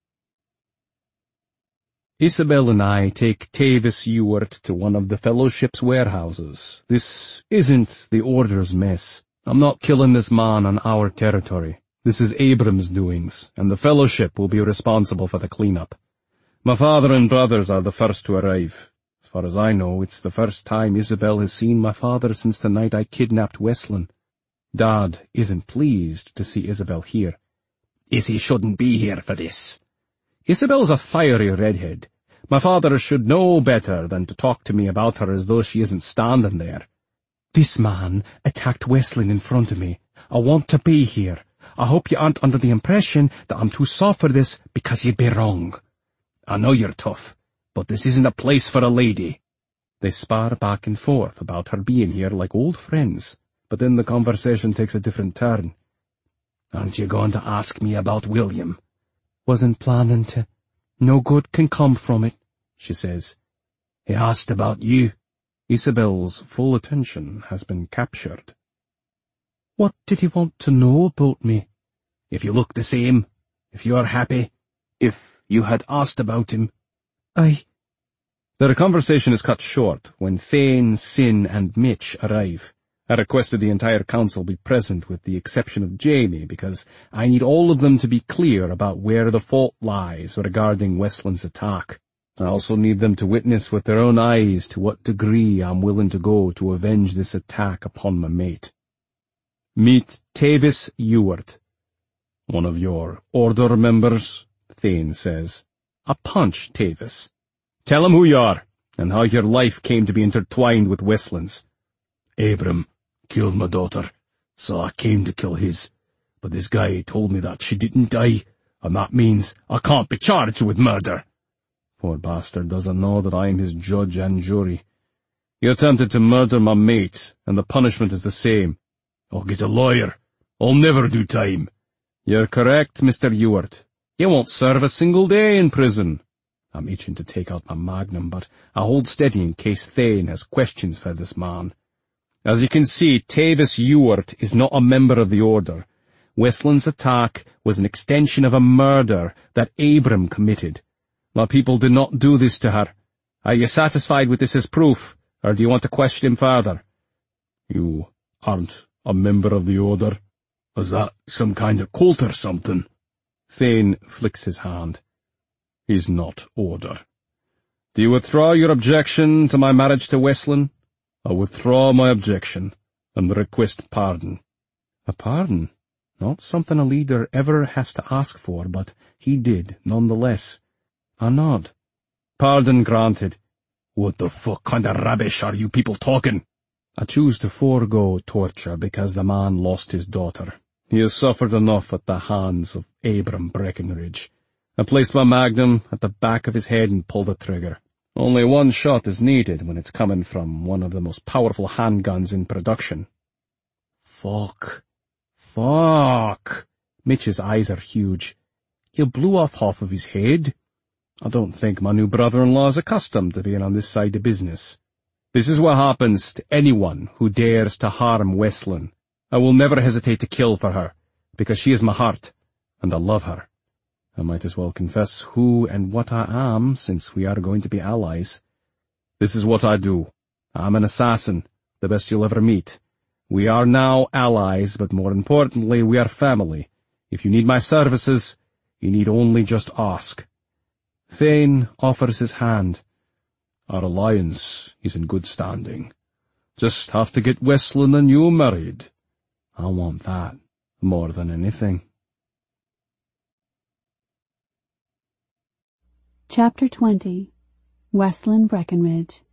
Isabel and I take Tavis Ewart to one of the Fellowship's warehouses. This isn't the Order's mess. I'm not killing this man on our territory. This is Abram's doings, and the Fellowship will be responsible for the cleanup. My father and brothers are the first to arrive. As far as I know, it's the first time Isabel has seen my father since the night I kidnapped Westland. Dad isn't pleased to see Isabel here. Issy shouldn't be here for this. Isabel's a fiery redhead. My father should know better than to talk to me about her as though she isn't standing there. This man attacked Westland in front of me. I want to be here. I hope you aren't under the impression that I'm too soft for this because you'd be wrong. I know you're tough, but this isn't a place for a lady. They spar back and forth about her being here like old friends, but then the conversation takes a different turn. Aren't you going to ask me about William? Wasn't planning to. No good can come from it, she says. He asked about you. Isabel's full attention has been captured. What did he want to know about me? If you look the same, if you're happy, if you had asked about him. I... Their conversation is cut short when Fane, Sin, and Mitch arrive. I requested the entire council be present with the exception of Jamie because I need all of them to be clear about where the fault lies regarding Westland's attack. I also need them to witness with their own eyes to what degree I'm willing to go to avenge this attack upon my mate. Meet Tavis Ewart. One of your Order members, Thane says. I punch Tavis. Tell him who you are, and how your life came to be intertwined with Westland's. Abram killed my daughter, so I came to kill his. But this guy told me that she didn't die, and that means I can't be charged with murder. Poor bastard doesn't know that I am his judge and jury. He attempted to murder my mate, and the punishment is the same. I'll get a lawyer. I'll never do time. You're correct, Mister Ewart. You won't serve a single day in prison. I'm itching to take out my magnum, but I hold steady in case Thane has questions for this man. As you can see, Tavis Ewart is not a member of the Order. Westland's attack was an extension of a murder that Abram committed. My people did not do this to her. Are you satisfied with this as proof, or do you want to question him further? You aren't a member of the Order? Is that some kind of cult or something? Thane flicks his hand. He's not Order. Do you withdraw your objection to my marriage to Westland? I withdraw my objection, and request pardon. A pardon? Not something a leader ever has to ask for, but he did, nonetheless. A nod. Pardon granted. What the fuck kind of rubbish are you people talking? I choose to forego torture because the man lost his daughter. He has suffered enough at the hands of Abram Breckenridge. I placed my magnum at the back of his head and pulled the trigger. Only one shot is needed when it's coming from one of the most powerful handguns in production. Fuck. Fuck. Mitch's eyes are huge. You blew off half of his head. I don't think my new brother-in-law is accustomed to being on this side of business. This is what happens to anyone who dares to harm Westland. I will never hesitate to kill for her, because she is my heart, and I love her. I might as well confess who and what I am, since we are going to be allies. This is what I do. I'm an assassin, the best you'll ever meet. We are now allies, but more importantly, we are family. If you need my services, you need only just ask. Thane offers his hand. Our alliance is in good standing. Just have to get Westland and you married. I want that more than anything. Chapter twenty. Westland Breckenridge.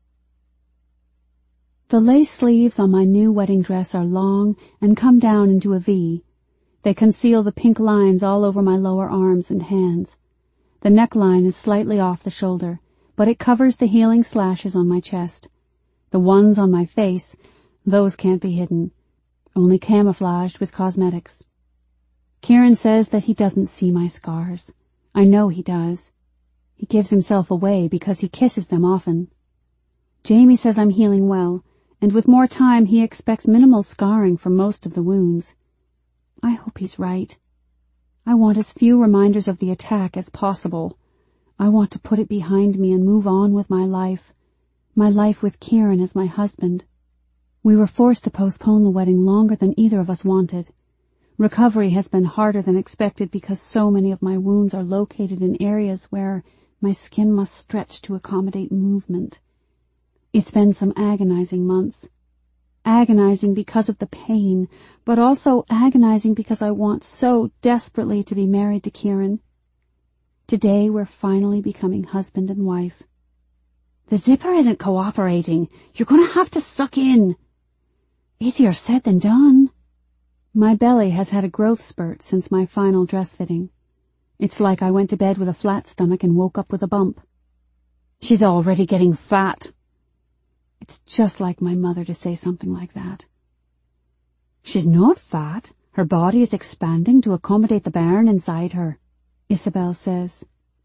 The lace sleeves on my new wedding dress are long and come down into a V. They conceal the pink lines all over my lower arms and hands. The neckline is slightly off the shoulder, but it covers the healing slashes on my chest. The ones on my face, those can't be hidden, only camouflaged with cosmetics. Kieran says that he doesn't see my scars. I know he does. He gives himself away because he kisses them often. Jamie says I'm healing well, and with more time he expects minimal scarring from most of the wounds. I hope he's right. I want as few reminders of the attack as possible. I want to put it behind me and move on with my life. My life with Kieran as my husband. We were forced to postpone the wedding longer than either of us wanted. Recovery has been harder than expected because so many of my wounds are located in areas where my skin must stretch to accommodate movement. It's been some agonizing months. Agonizing because of the pain, but also agonizing because I want so desperately to be married to Kieran. Today we're finally becoming husband and wife. The zipper isn't cooperating. You're going to have to suck in. Easier said than done. My belly has had a growth spurt since my final dress fitting. It's like I went to bed with a flat stomach and woke up with a bump. She's already getting fat. It's just like my mother to say something like that. She's not fat. Her body is expanding to accommodate the bairn inside her, Isabel says.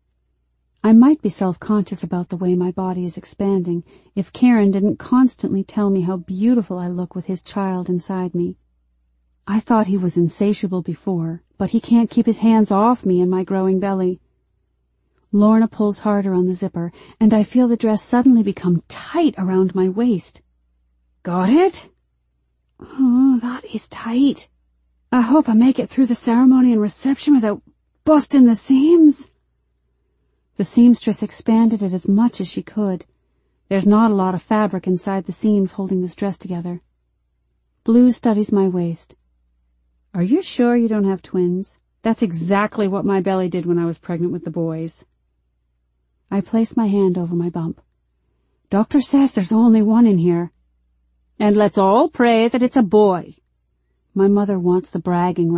I might be self-conscious about the way my body is expanding if Kieran didn't constantly tell me how beautiful I look with his child inside me. I thought he was insatiable before, but he can't keep his hands off me and my growing belly. Lorna pulls harder on the zipper, and I feel the dress suddenly become tight around my waist. Got it? Oh, that is tight. I hope I make it through the ceremony and reception without busting the seams. The seamstress expanded it as much as she could. There's not a lot of fabric inside the seams holding this dress together. Blue studies my waist. Are you sure you don't have twins? That's exactly what my belly did when I was pregnant with the boys. I place my hand over my bump. Doctor says there's only one in here. And let's all pray that it's a boy. My mother wants the bragging